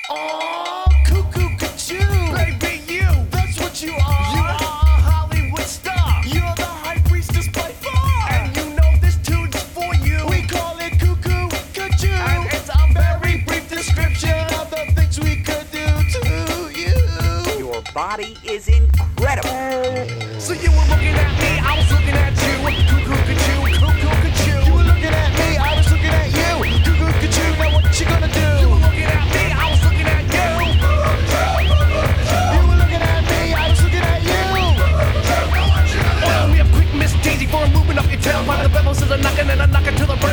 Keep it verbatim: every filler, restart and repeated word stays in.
Oh, cuckoo, cuckoo, baby, you. That's what you are. You are a Hollywood star. You're the high priestess by far. And you know this tune's for you. We call it cuckoo, cuckoo. And it's a very brief description of the things we could do to you. Your body is incredible. So you were looking at me, I was looking at you. Cuckoo, cuckoo, cuckoo, cuckoo. You were looking at me, I was looking at you. Cuckoo, cuckoo, now what you gonna do? You were looking at me, I was looking at you. You were looking at me, I was looking at you. Well, we have quick Miss Daisy for moving up your tail. By the bellows is a knocking and a knocking to the